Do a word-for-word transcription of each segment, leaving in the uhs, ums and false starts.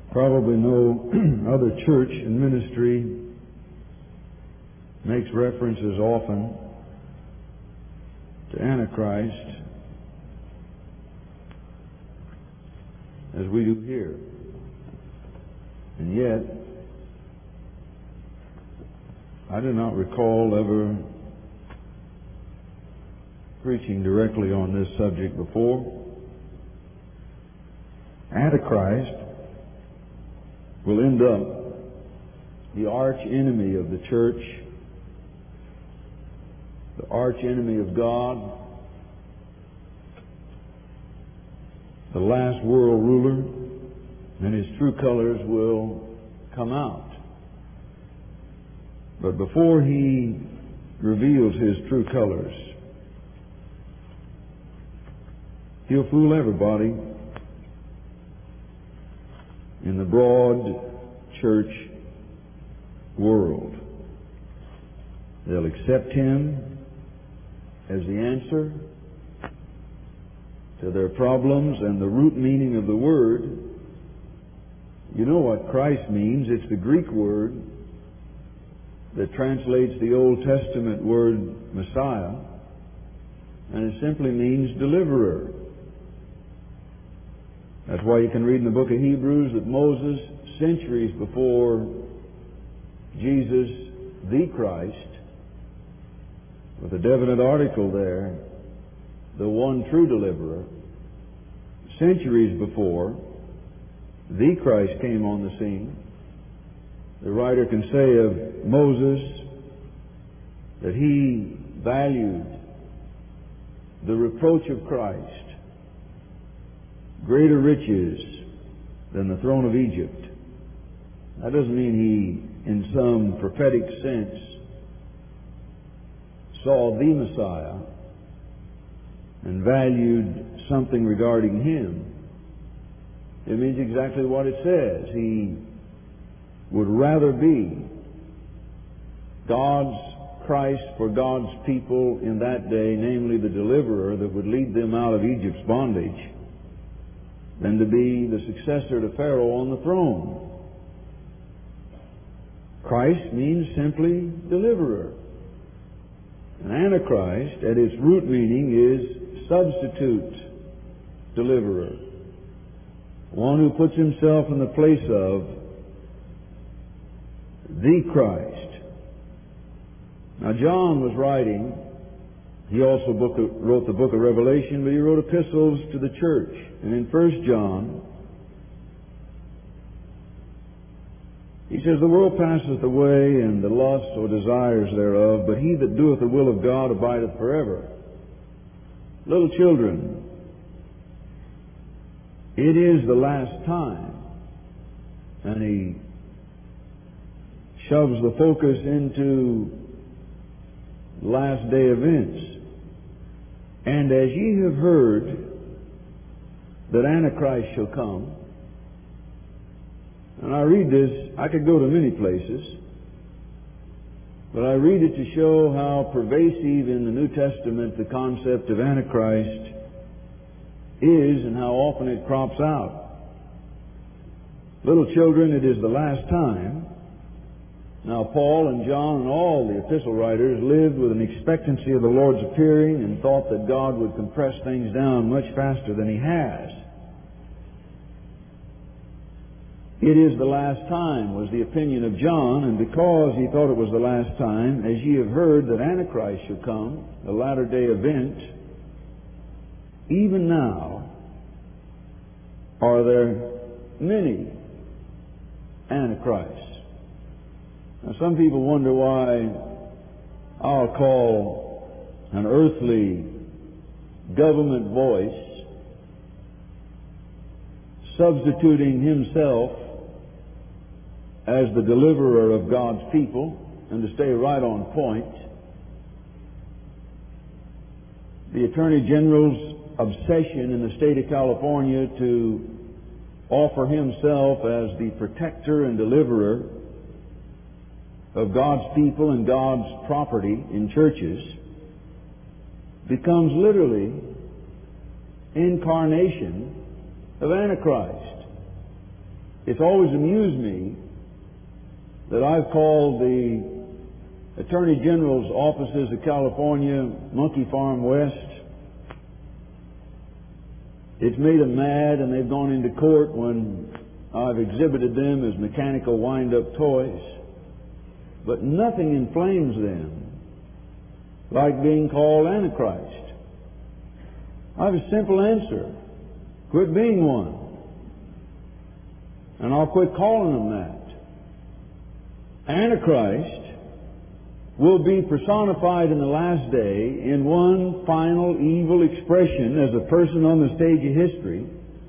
Probably no other church and ministry makes reference as often to Antichrist as we do here. And yet, I do not recall ever preaching directly on this subject before. Antichrist will end up the arch enemy of the church, the arch enemy of God, the last world ruler, and his true colors will come out. But before he reveals his true colors, he'll fool everybody in the broad church world. They'll accept him as the answer to their problems and the root meaning of the word. You know what Christ means. It's the Greek word that translates the Old Testament word Messiah, and it simply means deliverer. That's why you can read in the book of Hebrews that Moses, centuries before Jesus, the Christ, with a definite article there, the one true deliverer, centuries before the Christ came on the scene, the writer can say of Moses that he valued the reproach of Christ greater riches than the throne of Egypt. That doesn't mean he, in some prophetic sense, saw the Messiah and valued something regarding him. It means exactly what it says. He would rather be God's Christ for God's people in that day, namely the deliverer that would lead them out of Egypt's bondage, than to be the successor to Pharaoh on the throne. Christ means simply deliverer. And Antichrist, at its root meaning, is substitute deliverer. One who puts himself in the place of the Christ. Now, John was writing, he also book, wrote the book of Revelation, but he wrote epistles to the church. And in First John, he says, the world passeth away, and the lusts or desires thereof, but he that doeth the will of God abideth forever. Little children, it is the last time. And he shoves the focus into last day events. And as ye have heard that Antichrist shall come, and I read this, I could go to many places, but I read it to show how pervasive in the New Testament the concept of Antichrist is and how often it crops out. Little children, it is the last time. Now, Paul and John and all the epistle writers lived with an expectancy of the Lord's appearing and thought that God would compress things down much faster than He has. It is the last time, was the opinion of John, and because he thought it was the last time, as ye have heard that Antichrist shall come, the latter day event, even now are there many Antichrists. Now, some people wonder why I'll call an earthly government voice substituting himself as the deliverer of God's people, and to stay right on point, the Attorney General's obsession in the state of California to offer himself as the protector and deliverer of God's people and God's property in churches becomes literally incarnation of Antichrist. it's always amused me that I've called the Attorney General's offices of California Monkey Farm West. It's made them mad, and they've gone into court when I've exhibited them as mechanical wind-up toys. But nothing inflames them like being called Antichrist. I have a simple answer. Quit being one. And I'll quit calling them that. Antichrist will be personified in the last day in one final evil expression as a person on the stage of history,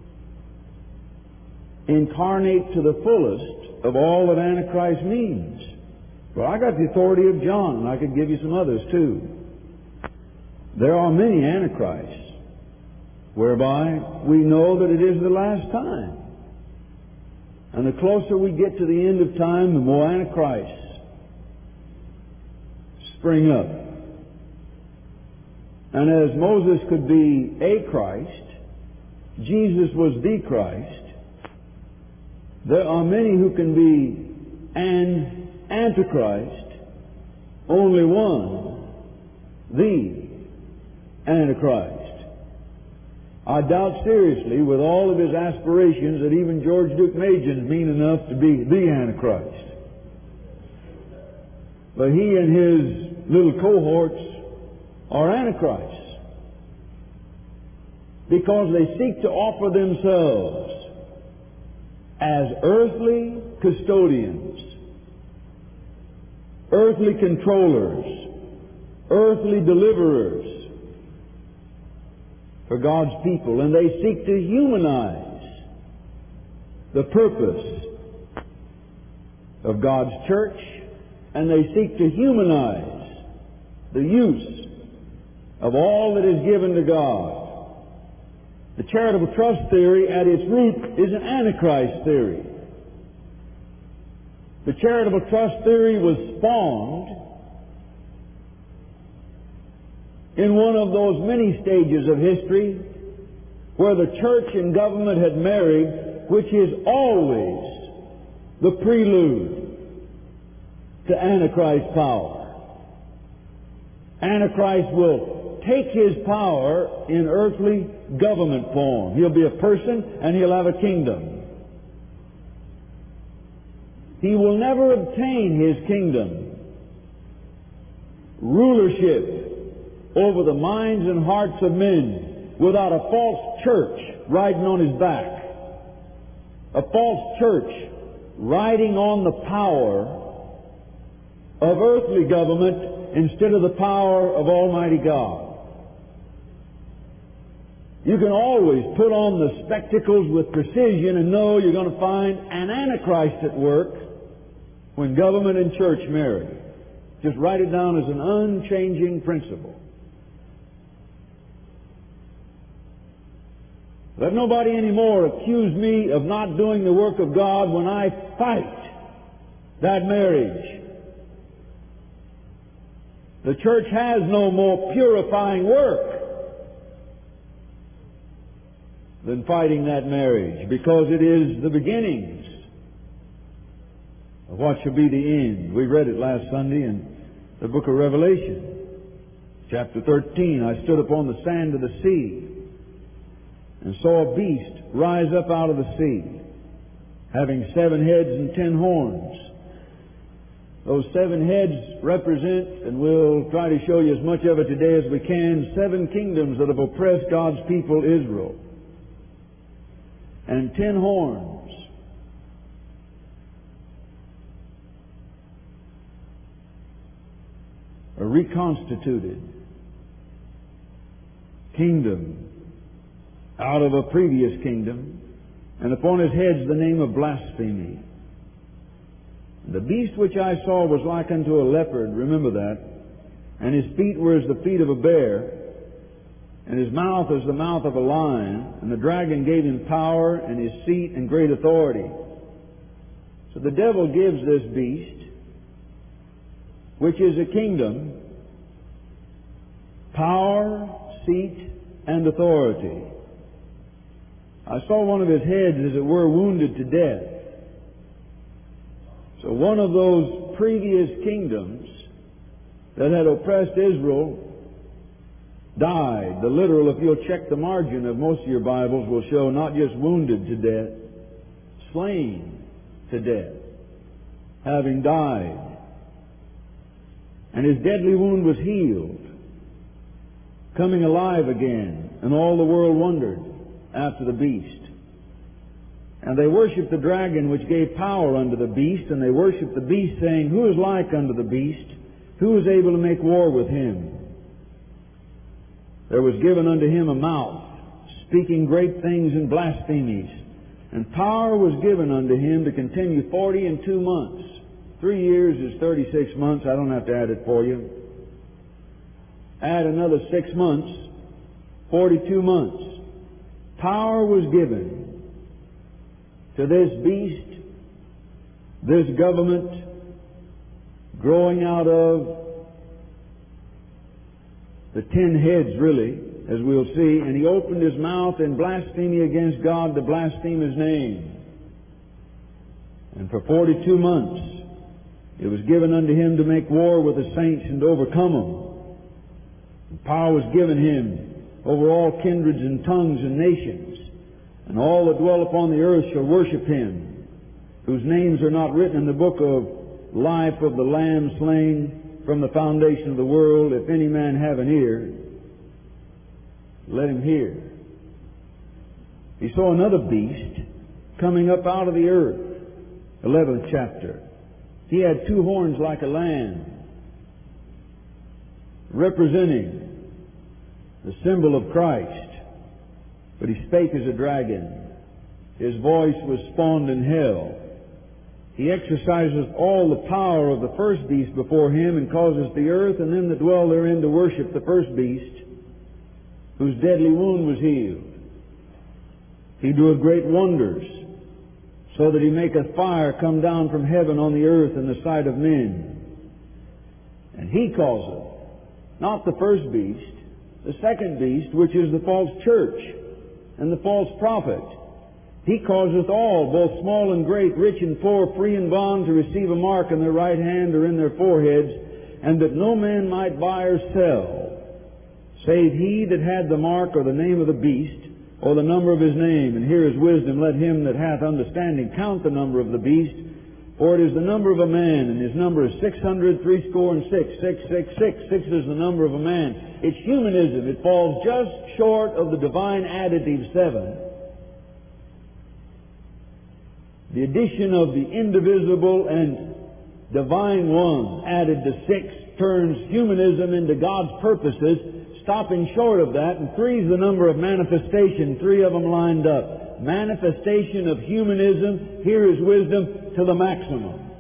incarnate to the fullest of all that Antichrist means. Well, I got the authority of John, and I could give you some others too. There are many Antichrists, whereby we know that it is the last time. And the closer we get to the end of time, the more Antichrists spring up. And as Moses could be a Christ, Jesus was the Christ, there are many who can be an Antichrist, only one, the Antichrist. I doubt seriously, with all of his aspirations, that even George Duke Magin's mean enough to be the Antichrist. But he and his little cohorts are Antichrists, because they seek to offer themselves as earthly custodians, earthly controllers, earthly deliverers for God's people, and they seek to humanize the purpose of God's church, and they seek to humanize the use of all that is given to God. The charitable trust theory at its root is an Antichrist theory. The charitable trust theory was spawned in one of those many stages of history where the church and government had married, which is always the prelude to Antichrist power. Antichrist will take his power in earthly government form. He'll be a person and he'll have a kingdom. He will never obtain his kingdom, rulership over the minds and hearts of men, without a false church riding on his back. A false church riding on the power of earthly government instead of the power of Almighty God. You can always put on the spectacles with precision and know you're going to find an Antichrist at work when government and church marry. Just write it down as an unchanging principle. Let nobody anymore accuse me of not doing the work of God when I fight that marriage. The church has no more purifying work than fighting that marriage, because it is the beginnings of what shall be the end. We read it last Sunday in the book of Revelation, chapter thirteen. I stood upon the sand of the sea and saw a beast rise up out of the sea, having seven heads and ten horns. Those seven heads represent, and we'll try to show you as much of it today as we can, seven kingdoms that have oppressed God's people, Israel. And ten horns a reconstituted kingdom out of a previous kingdom, and upon his heads the name of blasphemy. The beast which I saw was like unto a leopard, remember that, and his feet were as the feet of a bear, and his mouth as the mouth of a lion, and the dragon gave him power and his seat and great authority. So the devil gives this beast, which is a kingdom, power, seat, and authority. I saw one of his heads, as it were, wounded to death. So one of those previous kingdoms that had oppressed Israel died. The literal, if you'll check the margin of most of your Bibles, will show not just wounded to death, slain to death, having died. And his deadly wound was healed, coming alive again, and all the world wondered after the beast. And they worshipped the dragon, which gave power unto the beast, and they worshipped the beast, saying, Who is like unto the beast? Who is able to make war with him? There was given unto him a mouth, speaking great things and blasphemies. And power was given unto him to continue forty and two months. Three years is thirty-six months. I don't have to add it for you. Add another six months, forty-two months. Power was given to this beast, this government, growing out of the ten heads, really, as we'll see. And he opened his mouth in blasphemy against God to blaspheme his name. And for forty-two months it was given unto him to make war with the saints and to overcome them. And power was given him over all kindreds and tongues and nations. And all that dwell upon the earth shall worship him, whose names are not written in the book of life of the Lamb slain from the foundation of the world. If any man have an ear, let him hear. He saw another beast coming up out of the earth. eleventh chapter. He had two horns like a lamb, representing the symbol of Christ. But he spake as a dragon. His voice was spawned in hell. He exercises all the power of the first beast before him, and causes the earth and them that dwell therein to worship the first beast, whose deadly wound was healed. He doeth great wonders, so that he maketh fire come down from heaven on the earth in the sight of men. And he causeth, not the first beast, the second beast, which is the false church and the false prophet. He causeth all, both small and great, rich and poor, free and bond, to receive a mark in their right hand or in their foreheads, and that no man might buy or sell, save he that had the mark or the name of the beast, or the number of his name. And here is wisdom. Let him that hath understanding count the number of the beast, for it is the number of a man, and his number is six hundred threescore and six. Six, six, six. Six is the number of a man. It's humanism. It falls just short of the divine additive seven. The addition of the indivisible and divine one added to six turns humanism into God's purposes, stopping short of that. And three is the number of manifestation. Three of them lined up. Manifestation of humanism, here is wisdom, to the maximum.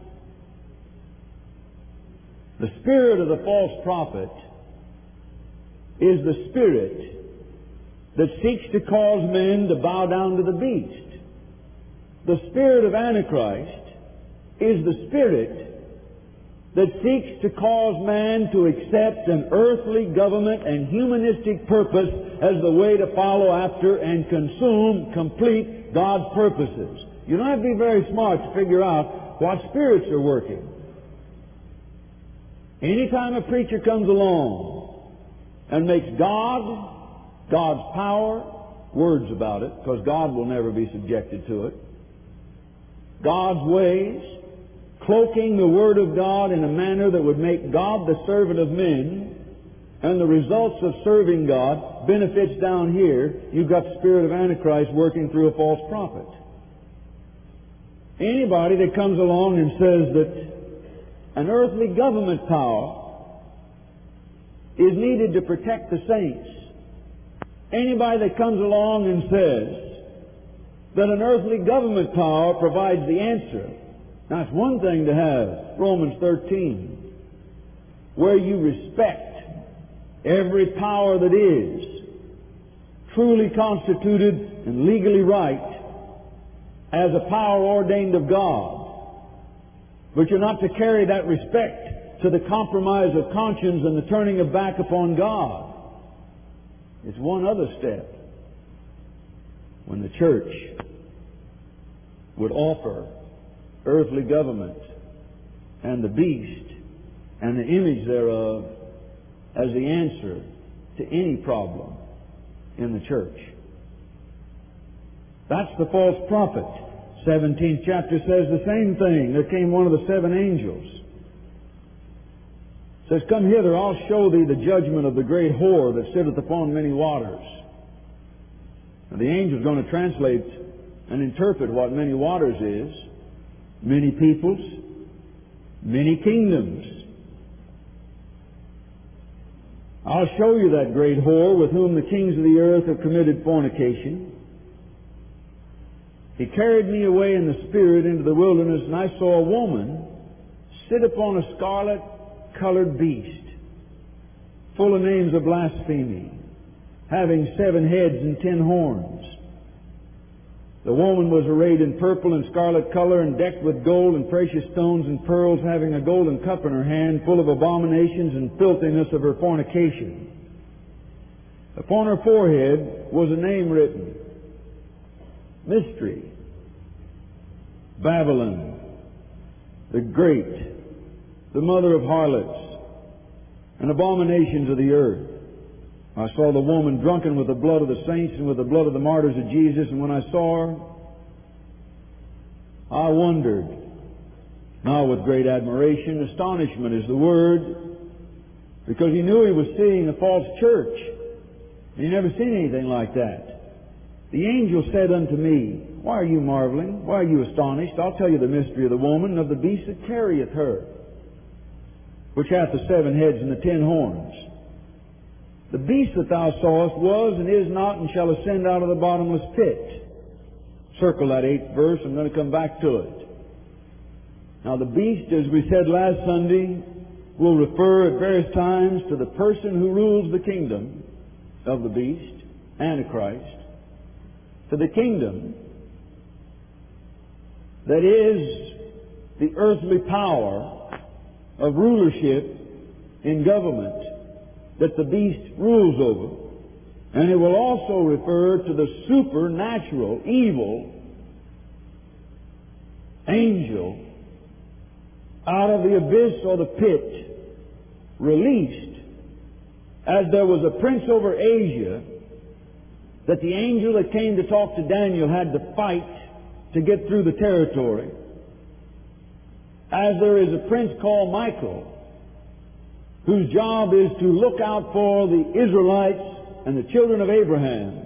The spirit of the false prophet is the spirit that seeks to cause men to bow down to the beast. The spirit of Antichrist is the spirit that seeks to cause man to accept an earthly government and humanistic purpose as the way to follow after and consume, complete God's purposes. You don't have to be very smart to figure out what spirits are working. Anytime a preacher comes along and makes God, God's power, words about it, because God will never be subjected to it, God's ways, cloaking the Word of God in a manner that would make God the servant of men, and the results of serving God, benefits down here, you've got the spirit of Antichrist working through a false prophet. Anybody that comes along and says that an earthly government power is needed to protect the saints, anybody that comes along and says that an earthly government power provides the answer. Now, it's one thing to have Romans thirteen, where you respect every power that is truly constituted and legally right as a power ordained of God. But you're not to carry that respect to the compromise of conscience and the turning of back upon God. It's one other step. When the church would offer earthly government and the beast and the image thereof as the answer to any problem in the church. That's the false prophet. seventeenth chapter says the same thing. There came one of the seven angels. Says, "Come hither, I'll show thee the judgment of the great whore that sitteth upon many waters." Now, the angel's going to translate and interpret what many waters is. Many peoples, many kingdoms. "I'll show you that great whore with whom the kings of the earth have committed fornication." He carried me away in the Spirit into the wilderness, and I saw a woman sit upon a scarlet-colored beast, full of names of blasphemy, having seven heads and ten horns. The woman was arrayed in purple and scarlet color, and decked with gold and precious stones and pearls, having a golden cup in her hand, full of abominations and filthiness of her fornication. Upon her forehead was a name written, Mystery, Babylon, the Great, the mother of harlots, and abominations of the earth. I saw the woman drunken with the blood of the saints and with the blood of the martyrs of Jesus, and when I saw her, I wondered, now with great admiration. Astonishment is the word, because he knew he was seeing a false church. He never seen anything like that. The angel said unto me, Why are you marveling? Why are you astonished? I'll tell you the mystery of the woman and of the beast that carrieth her, which hath the seven heads and the ten horns. The beast that thou sawest was and is not, and shall ascend out of the bottomless pit. Circle that eighth verse. I'm going to come back to it. Now the beast, as we said last Sunday, will refer at various times to the person who rules the kingdom of the beast, Antichrist, to the kingdom that is the earthly power of rulership in government that the beast rules over. And it will also refer to the supernatural, evil angel out of the abyss or the pit, released, as there was a prince over Asia, that the angel that came to talk to Daniel had to fight to get through the territory. As there is a prince called Michael, whose job is to look out for the Israelites and the children of Abraham.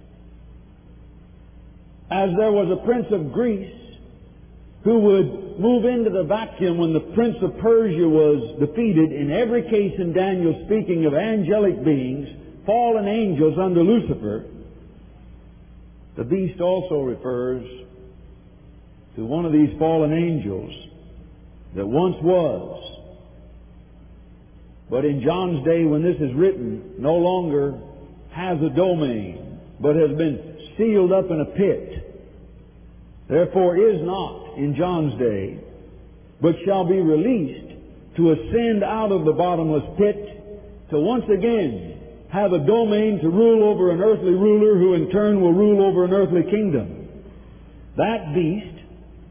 As there was a prince of Greece who would move into the vacuum when the prince of Persia was defeated. In every case in Daniel, speaking of angelic beings, fallen angels under Lucifer, the beast also refers to one of these fallen angels that once was, but in John's day when this is written, no longer has a domain, but has been sealed up in a pit. Therefore is not in John's day, but shall be released to ascend out of the bottomless pit to once again have a domain to rule over an earthly ruler who in turn will rule over an earthly kingdom. That beast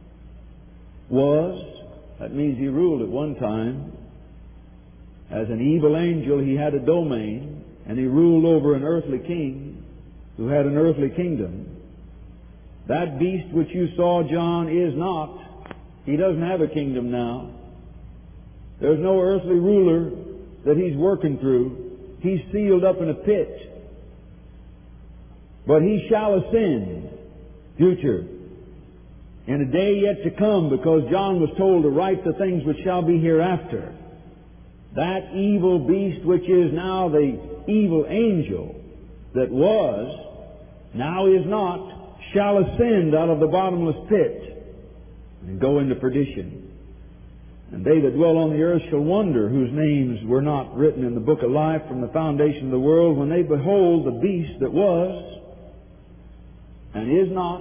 was, that means he ruled at one time, as an evil angel. He had a domain, and he ruled over an earthly king who had an earthly kingdom. That beast which you saw, John, is not. He doesn't have a kingdom now. There's no earthly ruler that he's working through. He's sealed up in a pit. But he shall ascend, future, in a day yet to come, because John was told to write the things which shall be hereafter. That evil beast, which is now the evil angel that was, now is not, shall ascend out of the bottomless pit and go into perdition. And they that dwell on the earth shall wonder, whose names were not written in the book of life from the foundation of the world, when they behold the beast that was, and is not,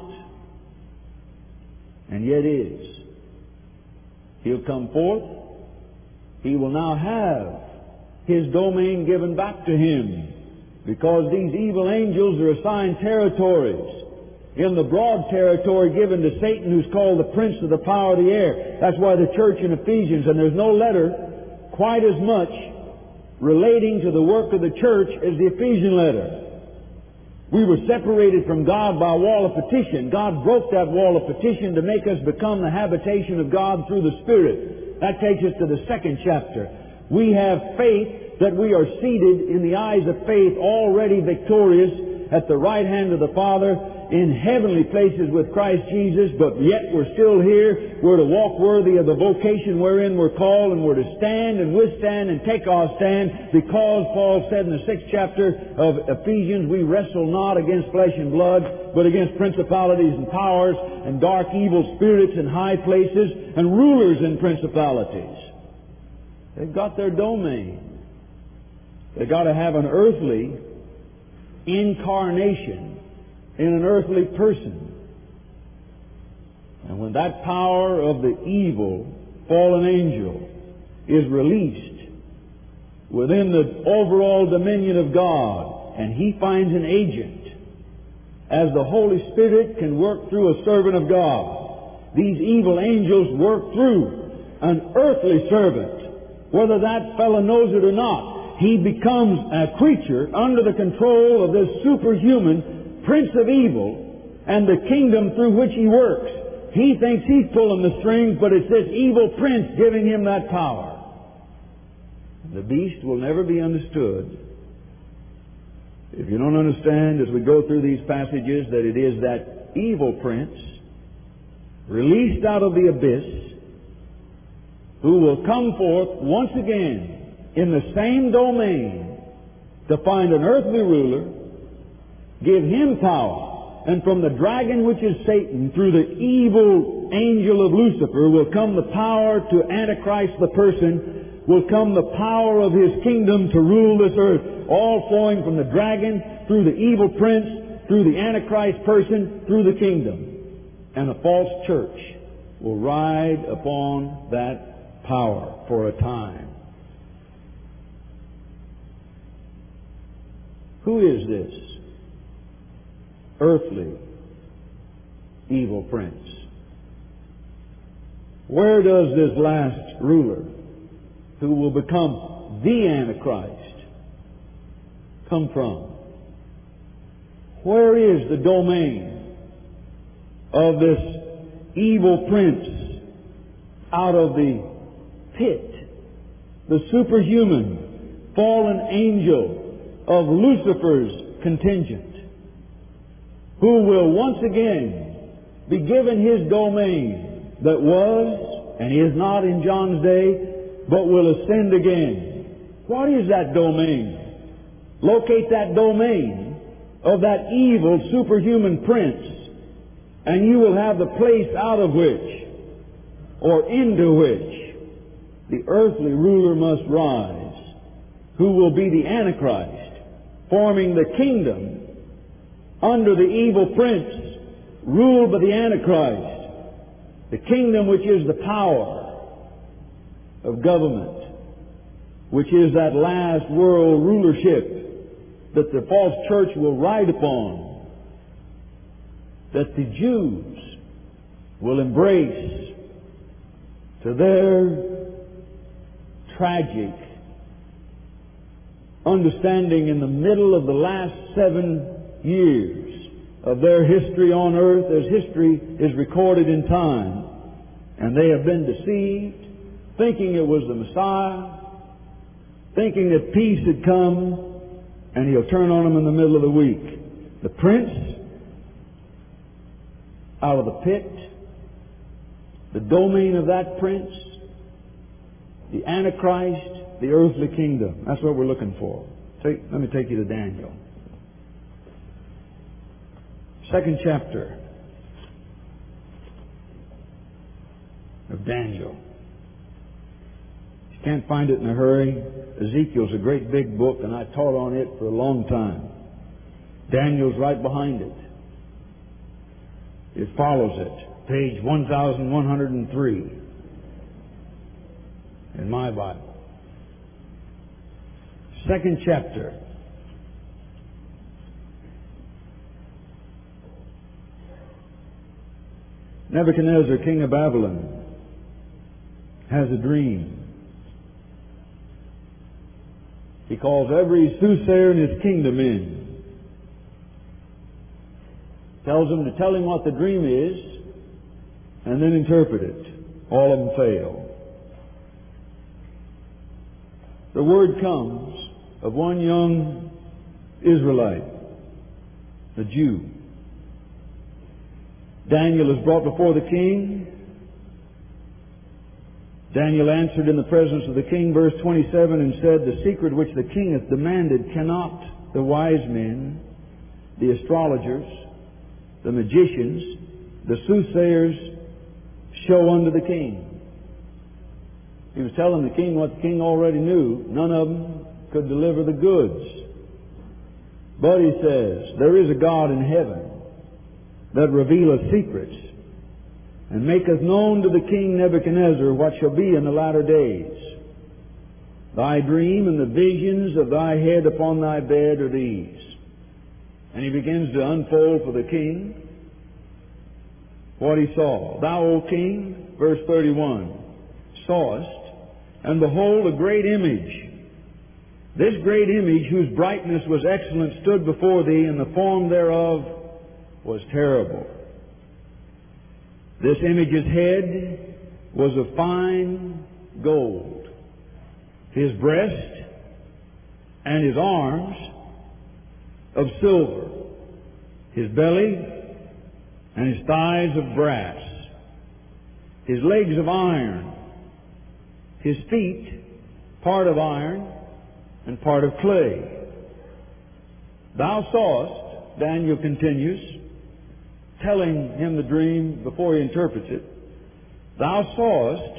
and yet is. He'll come forth. He will now have his domain given back to him, because these evil angels are assigned territories. in the broad territory given to Satan, who's called the prince of the power of the air. That's why the church in Ephesians, and there's no letter quite as much relating to the work of the church as the Ephesian letter. We were separated from God by a wall of partition. God broke that wall of partition to make us become the habitation of God through the Spirit. That takes us to the second chapter. We have faith that we are seated in the eyes of faith, already victorious at the right hand of the Father, in heavenly places with Christ Jesus, but yet we're still here. We're to walk worthy of the vocation wherein we're called, and we're to stand and withstand and take our stand, because Paul said in the sixth chapter of Ephesians, we wrestle not against flesh and blood, but against principalities and powers and dark evil spirits in high places and rulers and principalities. They've got their domain. They've got to have an earthly incarnation in an earthly person. And when that power of the evil fallen angel is released within the overall dominion of God, and he finds an agent, as the Holy Spirit can work through a servant of God, these evil angels work through an earthly servant, whether that fellow knows it or not. He becomes a creature under the control of this superhuman prince of evil and the kingdom through which he works. He thinks he's pulling the strings, but it's this evil prince giving him that power. The beast will never be understood if you don't understand, as we go through these passages, that it is that evil prince released out of the abyss who will come forth once again in the same domain to find an earthly ruler, give him power, and from the dragon, which is Satan, through the evil angel of Lucifer, will come the power to Antichrist the person, will come the power of his kingdom to rule this earth, all flowing from the dragon, through the evil prince, through the Antichrist person, through the kingdom. And a false church will ride upon that power for a time. Who is this earthly evil prince? Where does this last ruler, who will become the Antichrist, come from? Where is the domain of this evil prince out of the pit, the superhuman fallen angel of Lucifer's contingent, who will once again be given his domain that was and is not in John's day, but will ascend again? What is that domain? Locate that domain of that evil superhuman prince, and you will have the place out of which, or into which, the earthly ruler must rise, who will be the Antichrist, forming the kingdom under the evil prince, ruled by the Antichrist, the kingdom which is the power of government, which is that last world rulership that the false church will ride upon, that the Jews will embrace to their tragic understanding in the middle of the last seven years of their history on earth, as history is recorded in time. And they have been deceived, thinking it was the Messiah, thinking that peace had come, and he'll turn on them in the middle of the week. The prince out of the pit, the domain of that prince, the Antichrist, the earthly kingdom. That's what we're looking for. Take, let me take you to Daniel. Second chapter of Daniel. If you can't find it in a hurry, Ezekiel's a great big book, and I taught on it for a long time. Daniel's right behind it. It follows it. Page one thousand one hundred three in my Bible. Second chapter. Nebuchadnezzar, king of Babylon, has a dream. He calls every soothsayer in his kingdom in. Tells them to tell him what the dream is, and then interpret it. All of them fail. The word comes of one young Israelite, a Jew. Daniel is brought before the king. Daniel answered in the presence of the king, verse twenty-seven, and said, "The secret which the king hath demanded cannot the wise men, the astrologers, the magicians, the soothsayers show unto the king." He was telling the king what the king already knew. None of them could deliver the goods. But he says, there is a God in heaven that revealeth secrets, and maketh known to the king Nebuchadnezzar what shall be in the latter days. Thy dream and the visions of thy head upon thy bed are these. And he begins to unfold for the king what he saw. Thou, O king, verse thirty-one, sawest, and behold, a great image. This great image, whose brightness was excellent, stood before thee, and the form thereof was terrible. This image's head was of fine gold, his breast and his arms of silver, his belly and his thighs of brass, his legs of iron, his feet part of iron and part of clay. Thou sawest, Daniel continues, telling him the dream before he interprets it, thou sawest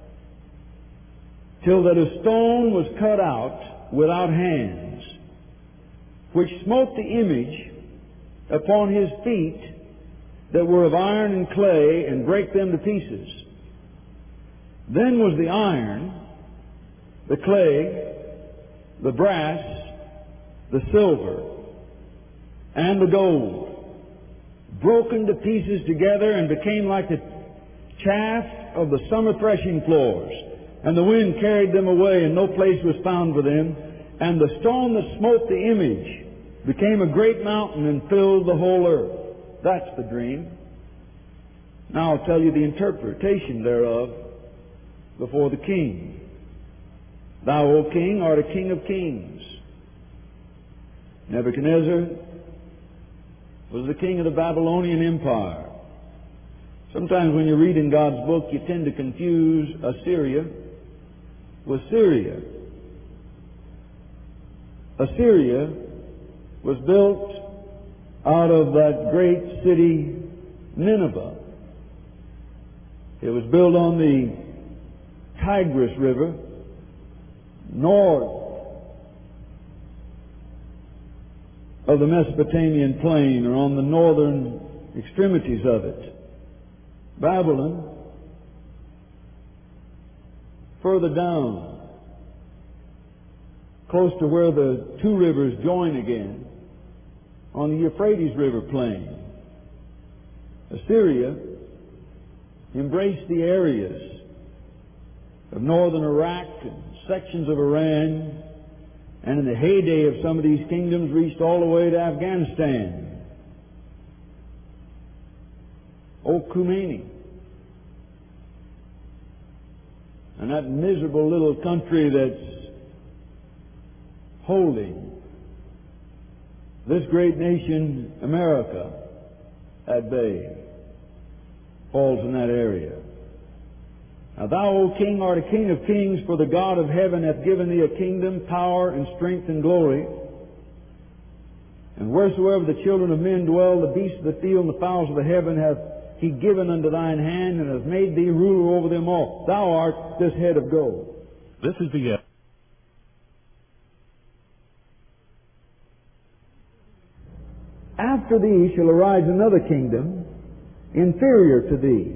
till that a stone was cut out without hands, which smote the image upon his feet that were of iron and clay, and brake them to pieces. Then was the iron, the clay, the brass, the silver, and the gold broken to pieces together, and became like the chaff of the summer threshing floors. And the wind carried them away, and no place was found for them. And the stone that smote the image became a great mountain, and filled the whole earth. That's the dream. Now I'll tell you the interpretation thereof before the king. Thou, O king, art a king of kings. Nebuchadnezzar was the king of the Babylonian Empire. Sometimes when you read in God's book, you tend to confuse Assyria with Syria. Assyria was built out of that great city, Nineveh. It was built on the Tigris River, north of the Mesopotamian plain, or on the northern extremities of it. Babylon, further down, close to where the two rivers join again, on the Euphrates River plain. Assyria embraced the areas of northern Iraq and sections of Iran, and in the heyday of some of these kingdoms reached all the way to Afghanistan. Old Khomeini. And that miserable little country that's holding this great nation, America, at bay, falls in that area. Now thou, O king, art a king of kings, for the God of heaven hath given thee a kingdom, power, and strength, and glory. And wheresoever the children of men dwell, the beasts of the field and the fowls of the heaven hath he given unto thine hand, and hath made thee ruler over them all. Thou art this head of gold. This is the... Uh... After thee shall arise another kingdom, inferior to thee,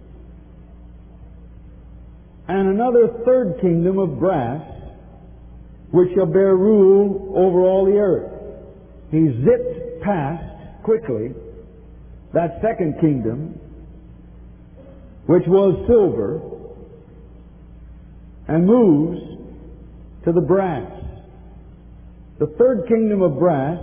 and another third kingdom of brass, which shall bear rule over all the earth. He zipped past quickly that second kingdom which was silver, and moves to the brass. The third kingdom of brass,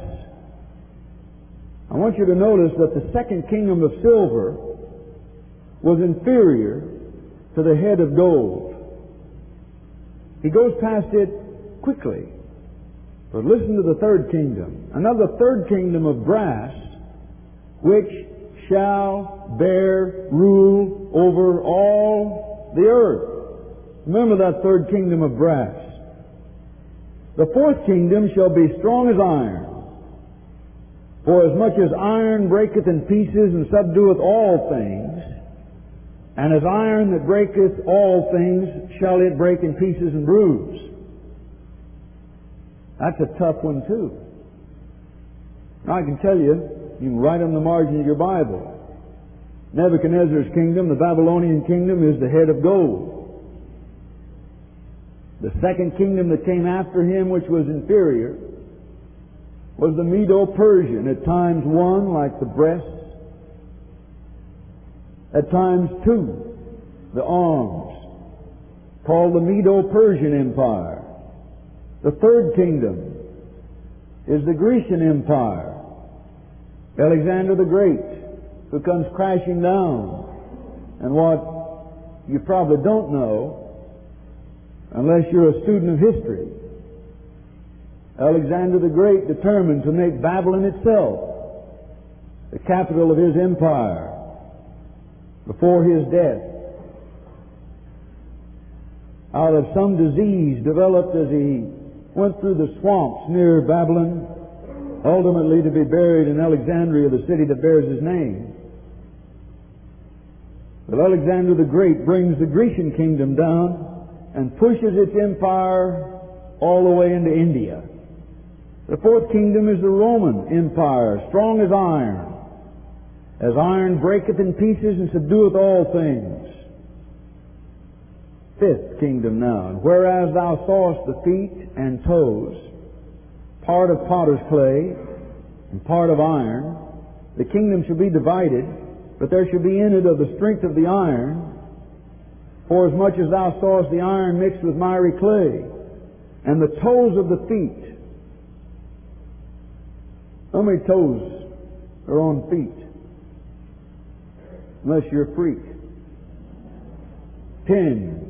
I want you to notice that the second kingdom of silver was inferior to the head of gold. He goes past it quickly. But listen to the third kingdom. Another third kingdom of brass, which shall bear rule over all the earth. Remember that third kingdom of brass. The fourth kingdom shall be strong as iron. For as much as iron breaketh in pieces and subdueth all things, and as iron that breaketh all things shall it break in pieces and bruise. That's a tough one too. Now I can tell you, you can write on the margin of your Bible, Nebuchadnezzar's kingdom, the Babylonian kingdom, is the head of gold. The second kingdom that came after him, which was inferior, was the Medo-Persian, at times one like the breast, at times two, the arms, called the Medo-Persian Empire. The third kingdom is the Grecian Empire, Alexander the Great, who comes crashing down. And what you probably don't know, unless you're a student of history, Alexander the Great determined to make Babylon itself the capital of his empire before his death. Out of some disease developed as he went through the swamps near Babylon, ultimately to be buried in Alexandria, the city that bears his name. But Alexander the Great brings the Grecian kingdom down and pushes its empire all the way into India. The fourth kingdom is the Roman Empire, strong as iron, as iron breaketh in pieces and subdueth all things. Fifth kingdom now, and whereas thou sawest the feet and toes, part of potter's clay and part of iron, the kingdom shall be divided, but there shall be in it of the strength of the iron, for as much as thou sawest the iron mixed with miry clay, and the toes of the feet. How many toes are on feet? Unless you're a freak. Ten.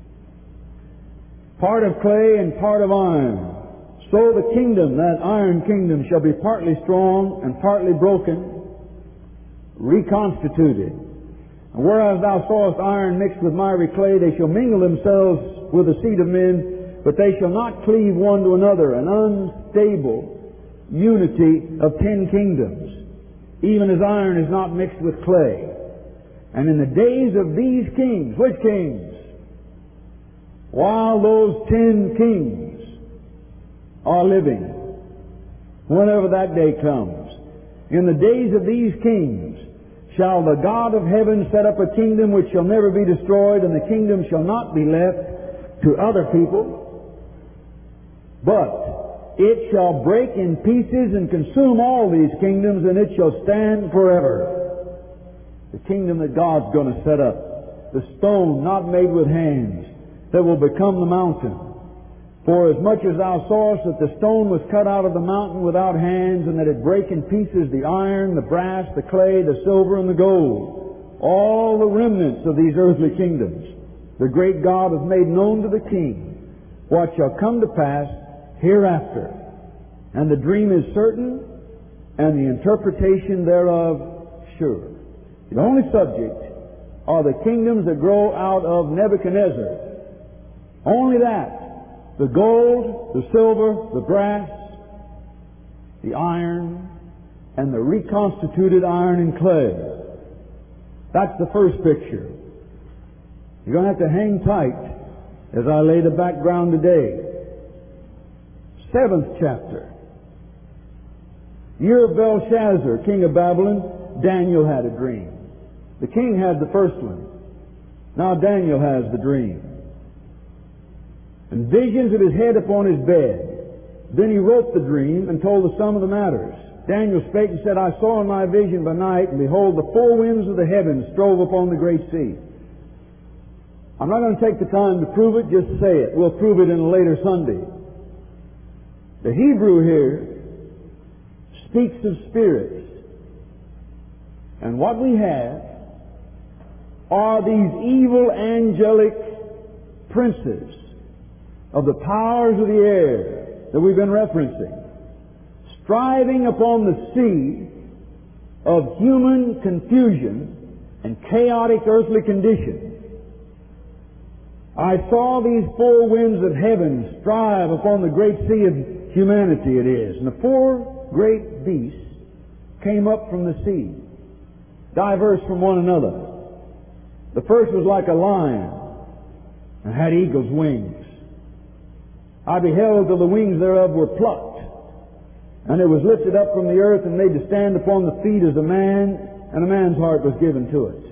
Part of clay and part of iron. So the kingdom, that iron kingdom, shall be partly strong and partly broken, reconstituted. And whereas thou sawest iron mixed with miry clay, they shall mingle themselves with the seed of men, but they shall not cleave one to another, an unstable unity of ten kingdoms, even as iron is not mixed with clay. And in the days of these kings, which kings? While those ten kings are living, whenever that day comes, in the days of these kings shall the God of heaven set up a kingdom which shall never be destroyed, and the kingdom shall not be left to other people, but it shall break in pieces and consume all these kingdoms, and it shall stand forever. The kingdom that God's going to set up, the stone not made with hands, that will become the mountain. For as much as thou sawest that the stone was cut out of the mountain without hands, and that it brake in pieces the iron, the brass, the clay, the silver, and the gold, all the remnants of these earthly kingdoms, the great God hath made known to the king what shall come to pass hereafter. And the dream is certain, and the interpretation thereof sure. The only subject are the kingdoms that grow out of Nebuchadnezzar. Only that. The gold, the silver, the brass, the iron, and the reconstituted iron and clay. That's the first picture. You're going to have to hang tight as I lay the background today. Seventh chapter. Year of Belshazzar, king of Babylon, Daniel had a dream. The king had the first one. Now Daniel has the dream. And visions of his head upon his bed. Then he wrote the dream and told the sum of the matters. Daniel spake and said, I saw in my vision by night, and behold, the four winds of the heavens strove upon the great sea. I'm not going to take the time to prove it, just say it. We'll prove it in a later Sunday. The Hebrew here speaks of spirits. And what we have are these evil angelic princes of the powers of the air that we've been referencing, striving upon the sea of human confusion and chaotic earthly conditions. I saw these four winds of heaven strive upon the great sea of humanity it is. And the four great beasts came up from the sea, diverse from one another. The first was like a lion and had eagle's wings. I beheld till the wings thereof were plucked, and it was lifted up from the earth and made to stand upon the feet as a man, and a man's heart was given to it.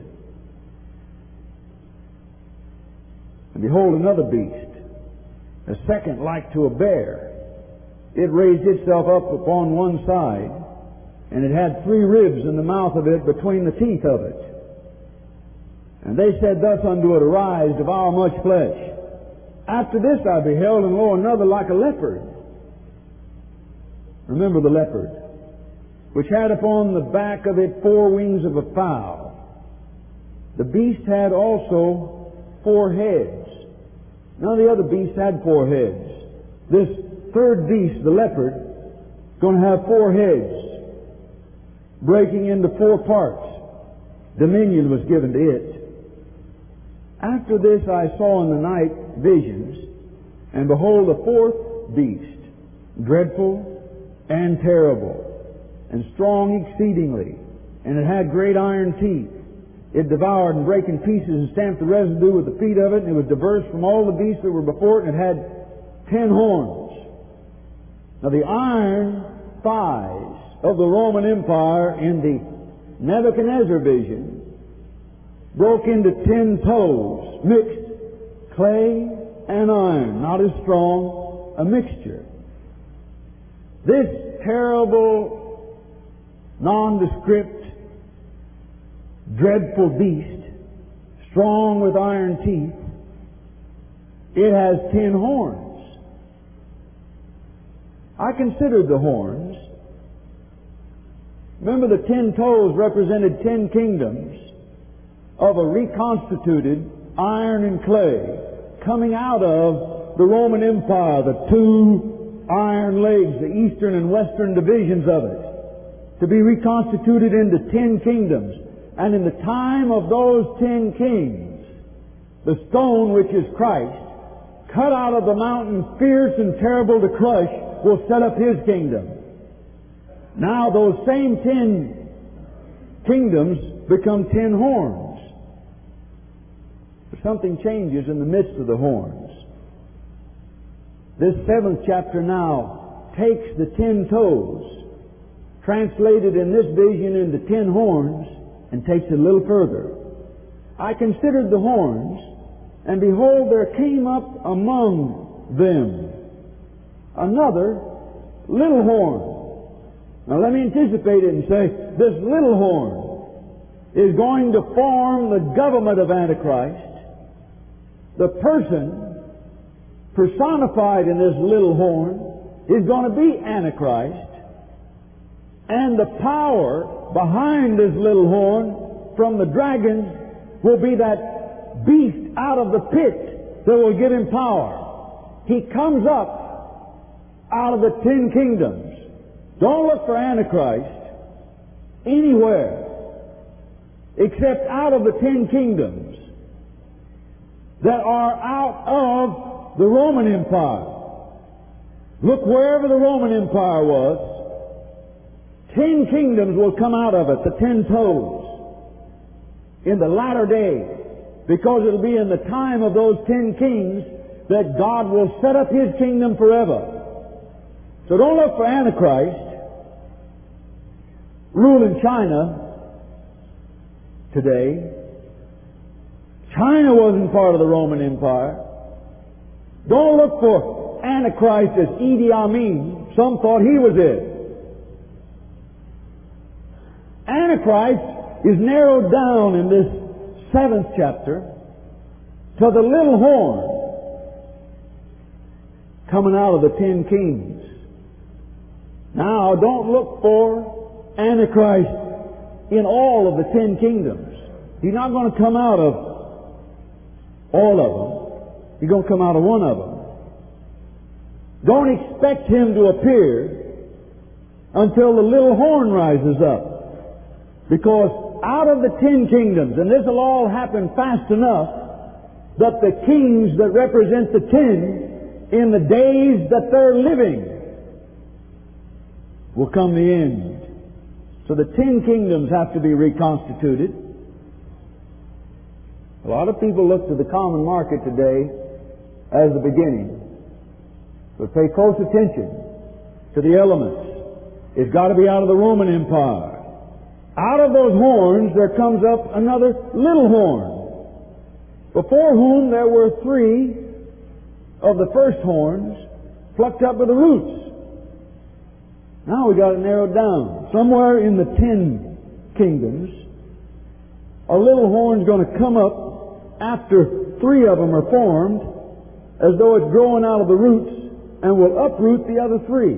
And behold, another beast, a second like to a bear. It raised itself up upon one side, and it had three ribs in the mouth of it between the teeth of it. And they said thus unto it, Arise, devour much flesh. After this I beheld, and lo, another like a leopard. Remember the leopard, which had upon the back of it four wings of a fowl. The beast had also four heads. None of the other beasts had four heads. This third beast, the leopard, is going to have four heads, breaking into four parts. Dominion was given to it. After this I saw in the night visions, and behold, a fourth beast, dreadful and terrible, and strong exceedingly, and it had great iron teeth. It devoured and brake in pieces and stamped the residue with the feet of it, and it was diverse from all the beasts that were before it, and it had ten horns. Now the iron thighs of the Roman Empire in the Nebuchadnezzar vision broke into ten toes, mixed clay and iron, not as strong a mixture. This terrible, nondescript, dreadful beast, strong with iron teeth, it has ten horns. I considered the horns. Remember, the ten toes represented ten kingdoms of a reconstituted iron and clay coming out of the Roman Empire, the two iron legs, the eastern and western divisions of it, to be reconstituted into ten kingdoms. And in the time of those ten kings, the stone, which is Christ, cut out of the mountain, fierce and terrible to crush, will set up His kingdom. Now those same ten kingdoms become ten horns. But something changes in the midst of the horns. This seventh chapter now takes the ten toes, translated in this vision into ten horns, and takes it a little further. I considered the horns, and behold, there came up among them another little horn. Now let me anticipate it and say, this little horn is going to form the government of Antichrist. The person personified in this little horn is going to be Antichrist. And the power behind this little horn from the dragon will be that beast out of the pit that will give him power. He comes up out of the ten kingdoms. Don't look for Antichrist anywhere except out of the ten kingdoms that are out of the Roman Empire. Look wherever the Roman Empire was. Ten kingdoms will come out of it, the ten toes, in the latter day, because it'll be in the time of those ten kings that God will set up His kingdom forever. So don't look for Antichrist ruling China today. China wasn't part of the Roman Empire. Don't look for Antichrist as Idi Amin. Some thought he was it. Antichrist is narrowed down in this seventh chapter to the little horn coming out of the ten kings. Now, don't look for Antichrist in all of the ten kingdoms. He's not going to come out of all of them. He's going to come out of one of them. Don't expect him to appear until the little horn rises up. Because out of the ten kingdoms, and this will all happen fast enough, that the kings that represent the ten in the days that they're living will come the end. So the ten kingdoms have to be reconstituted. A lot of people look to the common market today as the beginning. But pay close attention to the elements. It's got to be out of the Roman Empire. Out of those horns there comes up another little horn, before whom there were three of the first horns plucked up by the roots. Now we got it narrowed down. Somewhere in the ten kingdoms, a little horn's going to come up after three of them are formed, as though it's growing out of the roots, and will uproot the other three.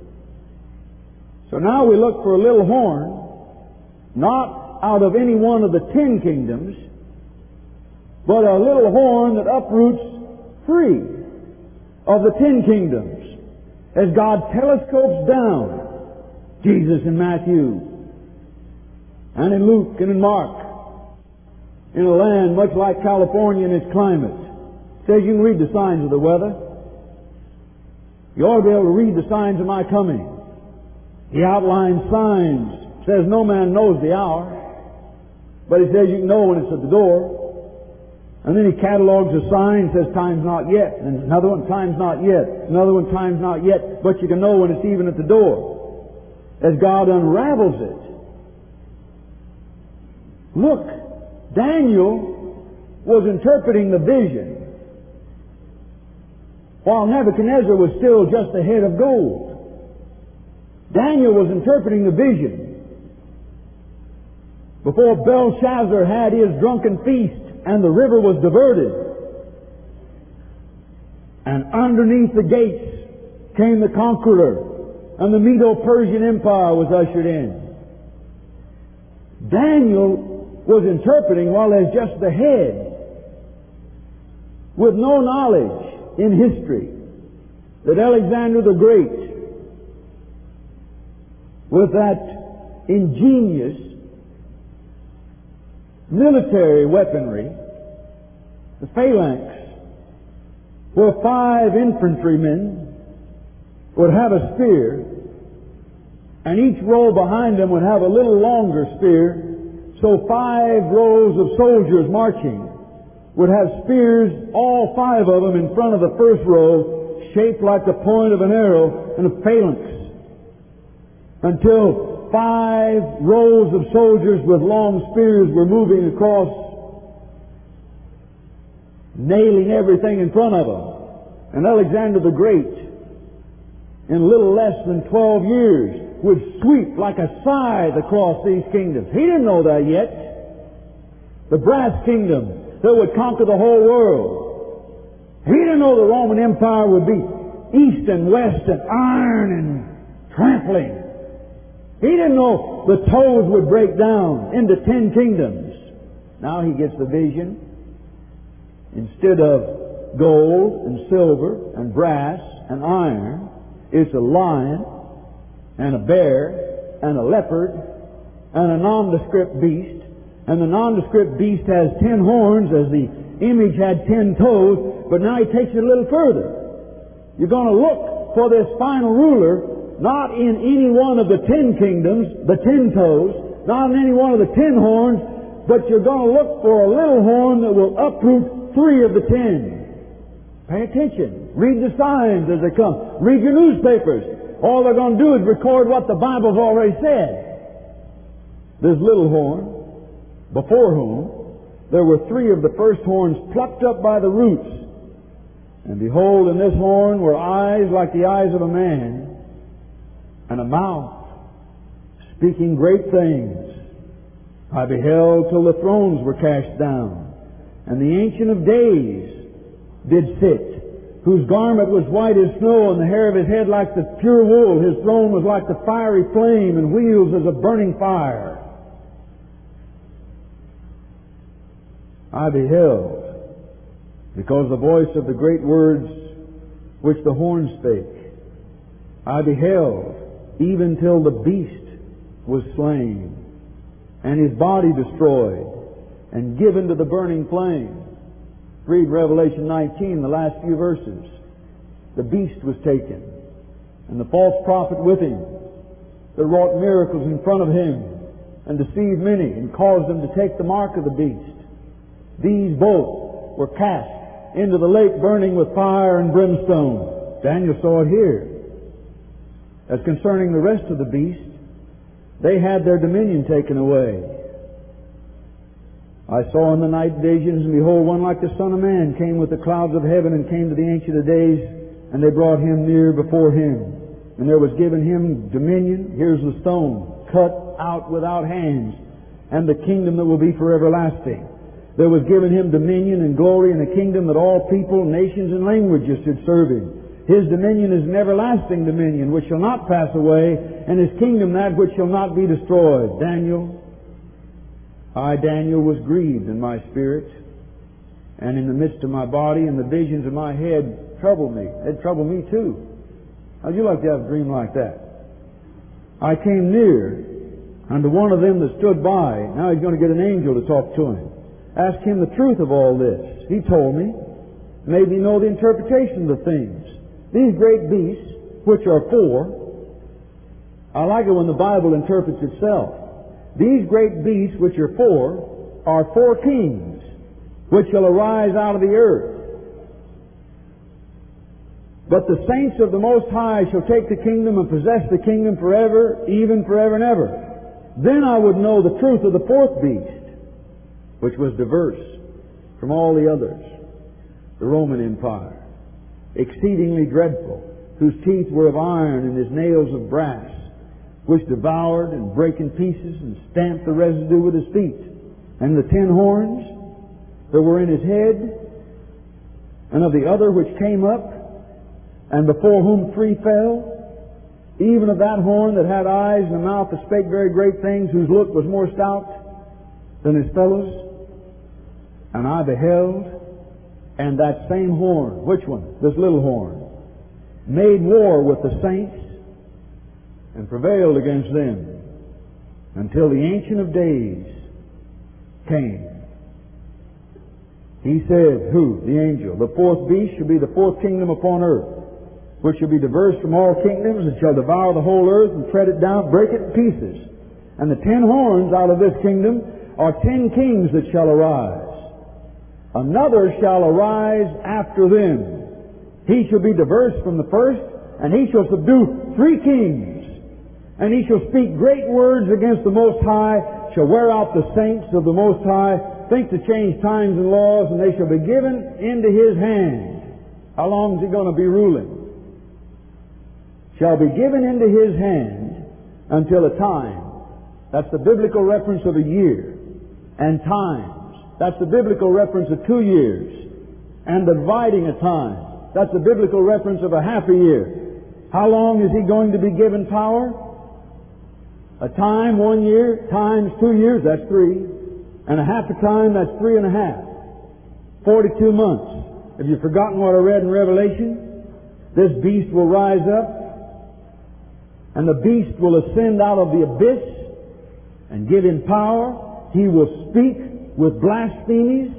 So now we look for a little horn, not out of any one of the ten kingdoms, but a little horn that uproots three of the ten kingdoms. As God telescopes down, Jesus in Matthew, and in Luke and in Mark, in a land much like California in its climate, says you can read the signs of the weather. You ought to be able to read the signs of my coming. He outlines signs. Says no man knows the hour. But he says you can know when it's at the door. And then he catalogs the signs, says time's not yet. And another one, time's not yet. Another one, time's not yet. But you can know when it's even at the door. As God unravels it. Look, Daniel was interpreting the vision while Nebuchadnezzar was still just a head of gold. Daniel was interpreting the vision before Belshazzar had his drunken feast and the river was diverted. And underneath the gates came the conqueror, and the Medo-Persian Empire was ushered in. Daniel was interpreting while as just the head, with no knowledge in history that Alexander the Great, with that ingenious military weaponry, the phalanx, where five infantrymen would have a spear, and each row behind them would have a little longer spear, so five rows of soldiers marching would have spears, all five of them in front of the first row, shaped like the point of an arrow, and a phalanx, until five rows of soldiers with long spears were moving across, nailing everything in front of them. And Alexander the Great, in little less than twelve years, would sweep like a scythe across these kingdoms. He didn't know that yet. The brass kingdom that would conquer the whole world. He didn't know the Roman Empire would be east and west and iron and trampling. He didn't know the toes would break down into ten kingdoms. Now he gets the vision. Instead of gold and silver and brass and iron, it's a lion and a bear and a leopard and a nondescript beast. And the nondescript beast has ten horns, as the image had ten toes, but now he takes it a little further. You're going to look for this final ruler, not in any one of the ten kingdoms, the ten toes, not in any one of the ten horns, but you're going to look for a little horn that will uproot three of the ten. Pay attention. Read the signs as they come. Read your newspapers. All they're going to do is record what the Bible's already said. This little horn, before whom there were three of the first horns plucked up by the roots. And behold, in this horn were eyes like the eyes of a man, and a mouth speaking great things. I beheld till the thrones were cast down, And the Ancient of Days did sit, whose garment was white as snow, and the hair of his head like the pure wool. His throne was like the fiery flame, and wheels as a burning fire. I beheld, because the voice of the great words which the horn spake, I beheld, even till the beast was slain, and his body destroyed, and given to the burning flame. Read Revelation nineteen, the last few verses. The beast was taken, and the false prophet with him, that wrought miracles in front of him, and deceived many, and caused them to take the mark of the beast. These both were cast into the lake burning with fire and brimstone. Daniel saw it here. As concerning the rest of the beast, they had their dominion taken away. I saw in the night visions, and behold, one like the Son of Man came with the clouds of heaven, and came to the Ancient of Days, and they brought him near before him. And there was given him dominion, here's the stone, cut out without hands, and the kingdom that will be for everlasting. There was given him dominion and glory and a kingdom that all people, nations, and languages should serve him. His dominion is an everlasting dominion which shall not pass away, and his kingdom that which shall not be destroyed. Daniel, I, Daniel, was grieved in my spirit, and in the midst of my body, and the visions of my head troubled me. It troubled me too. How'd you like to have a dream like that? I came near unto one of them that stood by. Now he's going to get an angel to talk to him. Asked him the truth of all this. He told me, made me know the interpretation of the things. These great beasts, which are four, I like it when the Bible interprets itself. These great beasts, which are four, are four kings, which shall arise out of the earth. But the saints of the Most High shall take the kingdom and possess the kingdom forever, even forever and ever. Then I would know the truth of the fourth beast, which was diverse from all the others, the Roman Empire, exceedingly dreadful, whose teeth were of iron and his nails of brass, which devoured and brake in pieces and stamped the residue with his feet. And the ten horns that were in his head, and of the other which came up, and before whom three fell, even of that horn that had eyes and a mouth that spake very great things, whose look was more stout than his fellows. And I beheld, and that same horn, which one? This little horn, made war with the saints and prevailed against them until the Ancient of Days came. He said, who? The angel. The fourth beast shall be the fourth kingdom upon earth, which shall be diverse from all kingdoms, and shall devour the whole earth and tread it down, break it in pieces. And the ten horns out of this kingdom are ten kings that shall arise. Another shall arise after them. He shall be diverse from the first, and he shall subdue three kings. And he shall speak great words against the Most High, shall wear out the saints of the Most High, think to change times and laws, and they shall be given into his hand. How long is he going to be ruling? Shall be given into his hand until a time. That's the biblical reference of a year. And times. That's the biblical reference of two years. And the dividing of time. That's the biblical reference of a half a year. How long is he going to be given power? A time, one year, times two years, that's three. And a half a time, that's three and a half. Forty-two months. Have you forgotten what I read in Revelation? This beast will rise up, and the beast will ascend out of the abyss and give him power. He will speak with blasphemies,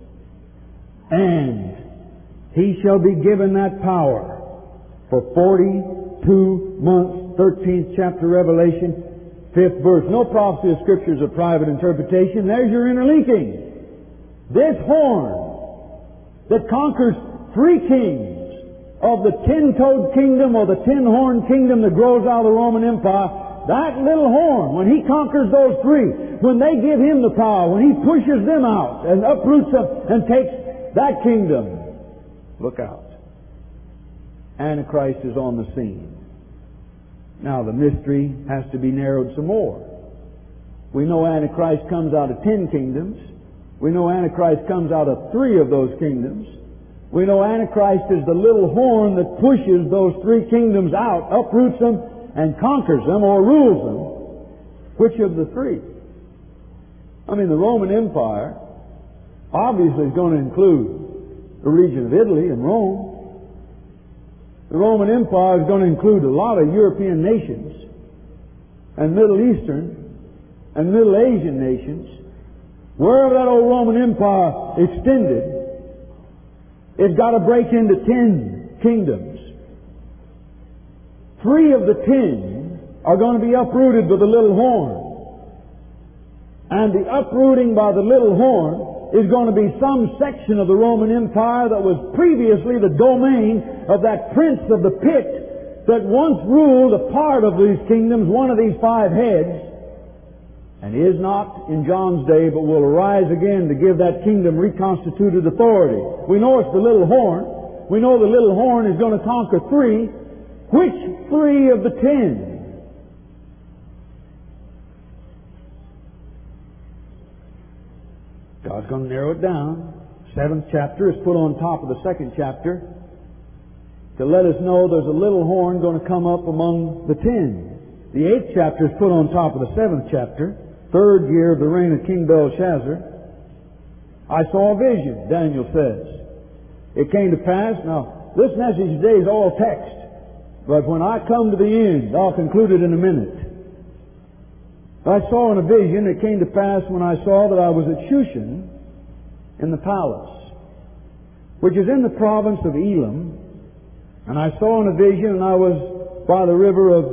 and he shall be given that power for forty-two months. thirteenth chapter Revelation, fifth verse. No prophecy of Scripture is a private interpretation. There's your interlinking. This horn that conquers three kings of the ten-toed kingdom or the ten-horned kingdom that grows out of the Roman Empire, that little horn, when he conquers those three, when they give him the power, when he pushes them out and uproots them and takes that kingdom, look out. Antichrist is on the scene. Now the mystery has to be narrowed some more. We know Antichrist comes out of ten kingdoms, We know Antichrist comes out of three of those kingdoms. We know Antichrist is the little horn that pushes those three kingdoms out, uproots them, and conquers them or rules them. Which of the three? I mean, the Roman Empire obviously is going to include the region of Italy and Rome. The Roman Empire is going to include a lot of European nations and Middle Eastern and Middle Asian nations. Wherever that old Roman Empire extended, it's got to break into ten kingdoms. Three of the ten are going to be uprooted with the little horn. And the uprooting by the little horn is going to be some section of the Roman Empire that was previously the domain of that prince of the pit that once ruled a part of these kingdoms, one of these five heads, and is not in John's day, but will arise again to give that kingdom reconstituted authority. We know it's the little horn. We know the little horn is going to conquer three. Which three of the ten? God's going to narrow it down. Seventh chapter is put on top of the second chapter to let us know there's a little horn going to come up among the ten. The eighth chapter is put on top of the seventh chapter, third year of the reign of King Belshazzar. I saw a vision, Daniel says. It came to pass. Now, this message today is all text, but when I come to the end, I'll conclude it in a minute. I saw in a vision, it came to pass when I saw that I was at Shushan in the palace, which is in the province of Elam. And I saw in a vision, and I was by the river of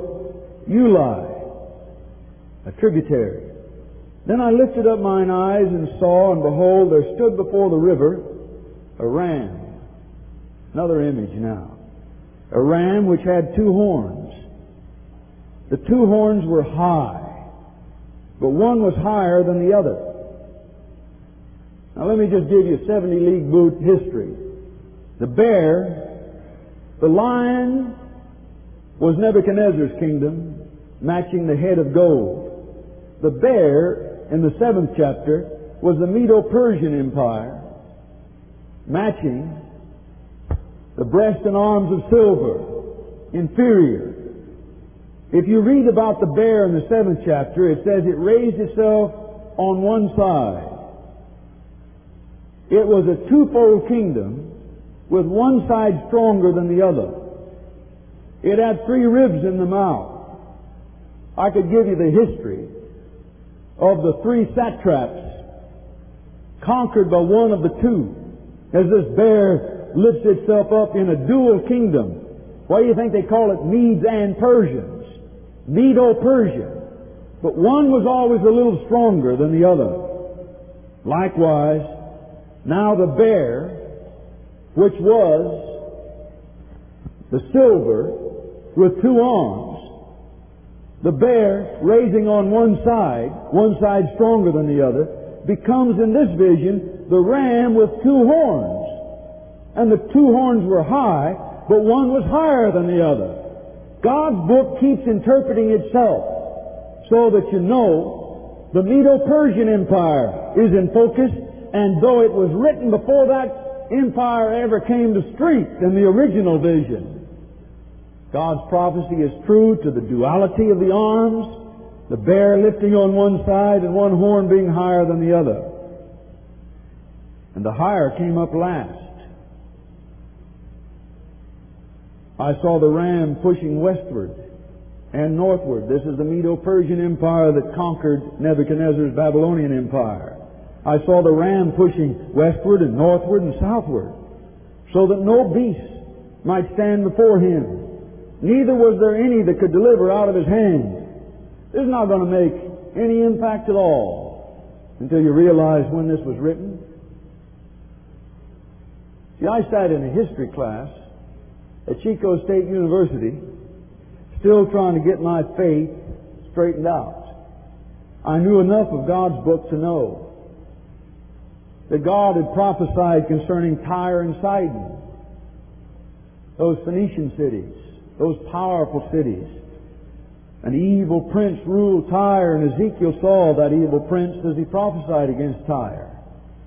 Ulai, a tributary. Then I lifted up mine eyes and saw, and behold, there stood before the river a ram. Another image now. A ram which had two horns. The two horns were high, but one was higher than the other. Now let me just give you a seventy league boot history. The bear, the lion, was Nebuchadnezzar's kingdom, matching the head of gold. The bear, in the seventh chapter, was the Medo-Persian Empire, matching the breast and arms of silver, inferior. If you read about the bear in the seventh chapter, it says it raised itself on one side. It was a twofold kingdom with one side stronger than the other. It had three ribs in the mouth. I could give you the history of the three satraps conquered by one of the two as this bear lifts itself up in a dual kingdom. Why do you think they call it Medes and Persians? Medo-Persian. But one was always a little stronger than the other. Likewise, now the bear, which was the silver with two arms, the bear raising on one side, one side stronger than the other, becomes in this vision the ram with two horns. And the two horns were high, but one was higher than the other. God's book keeps interpreting itself so that you know the Medo-Persian Empire is in focus, and though it was written before that empire ever came to strength in the original vision, God's prophecy is true to the duality of the arms, the bear lifting on one side and one horn being higher than the other. And the higher came up last. I saw the ram pushing westward and northward. This is the Medo-Persian Empire that conquered Nebuchadnezzar's Babylonian Empire. I saw the ram pushing westward and northward and southward, so that no beast might stand before him. Neither was there any that could deliver out of his hand. This is not going to make any impact at all until you realize when this was written. See, I sat in a history class at Chico State University, still trying to get my faith straightened out. I knew enough of God's book to know that God had prophesied concerning Tyre and Sidon, those Phoenician cities, those powerful cities. An evil prince ruled Tyre, and Ezekiel saw that evil prince as he prophesied against Tyre.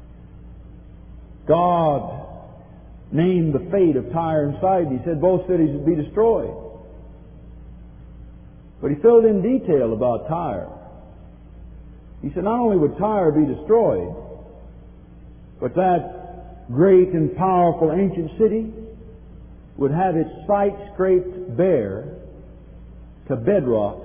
God named the fate of Tyre and Sidon. He said both cities would be destroyed. But he filled in detail about Tyre. He said not only would Tyre be destroyed, but that great and powerful ancient city would have its site scraped bare to bedrock,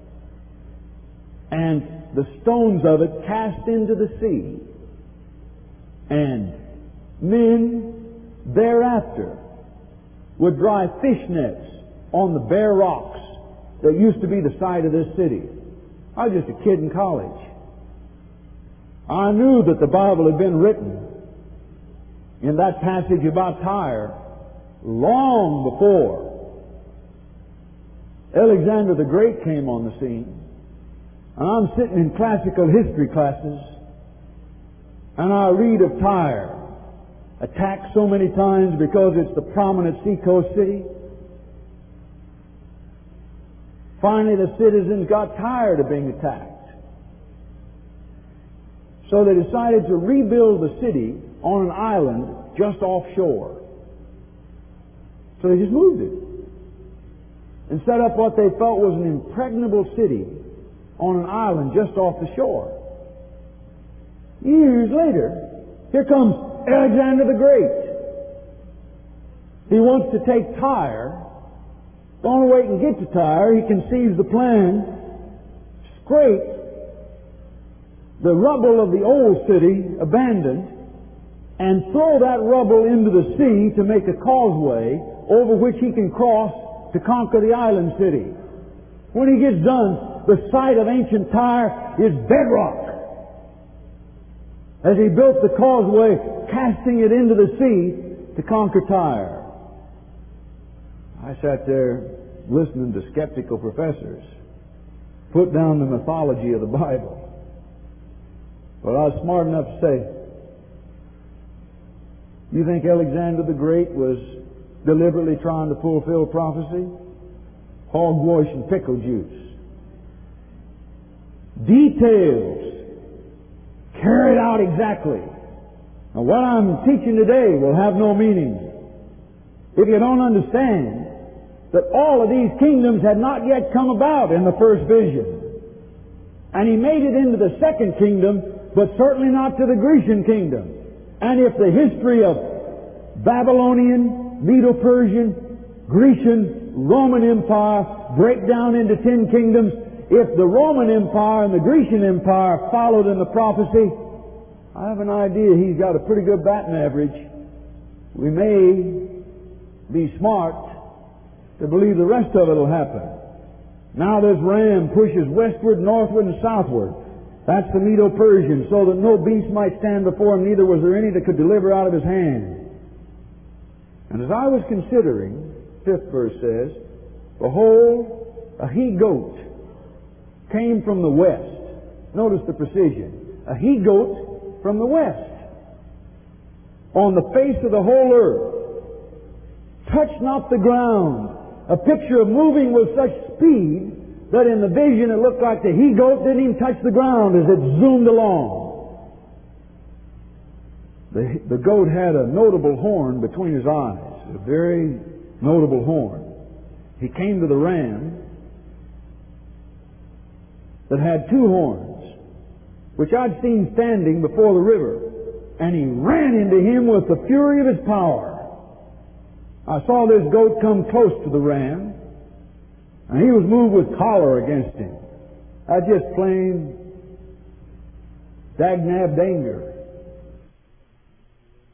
and the stones of it cast into the sea, and men thereafter would dry fish nets on the bare rocks that used to be the site of this city. I was just a kid in college. I knew that the Bible had been written in that passage about Tyre long before Alexander the Great came on the scene. And I'm sitting in classical history classes, and I read of Tyre, attacked so many times because it's the prominent seacoast city. Finally, the citizens got tired of being attacked. So they decided to rebuild the city on an island just offshore. So they just moved it and set up what they felt was an impregnable city on an island just off the shore. Years later, here comes Alexander the Great. He wants to take Tyre. The only way he can get to Tyre, he conceives the plan, scrape the rubble of the old city, abandoned, and throw that rubble into the sea to make a causeway over which he can cross to conquer the island city. When he gets done, the site of ancient Tyre is bedrock. As he built the causeway, casting it into the sea to conquer Tyre. I sat there listening to skeptical professors put down the mythology of the Bible. But I was smart enough to say, you think Alexander the Great was deliberately trying to fulfill prophecy? Hogwash and pickle juice. Details carried out exactly. Now what I'm teaching today will have no meaning if you don't understand that all of these kingdoms had not yet come about in the first vision. And he made it into the second kingdom, but certainly not to the Grecian kingdom. And if the history of Babylonian, Medo-Persian, Grecian, Roman Empire break down into ten kingdoms, if the Roman Empire and the Grecian Empire followed in the prophecy, I have an idea he's got a pretty good batting average. We may be smart to believe the rest of it will happen. Now this ram pushes westward, northward, and southward. That's the Medo-Persian, so that no beast might stand before him, neither was there any that could deliver out of his hand. And as I was considering, fifth verse says, behold, a he-goat came from the west. Notice the precision. A he-goat from the west. On the face of the whole earth. Touched not the ground. A picture of moving with such speed that in the vision it looked like the he-goat didn't even touch the ground as it zoomed along. The, the goat had a notable horn between his eyes, a very notable horn. He came to the ram that had two horns, which I'd seen standing before the river, and he ran into him with the fury of his power. I saw this goat come close to the ram, and he was moved with choler against him. That's just plain dag-nab danger.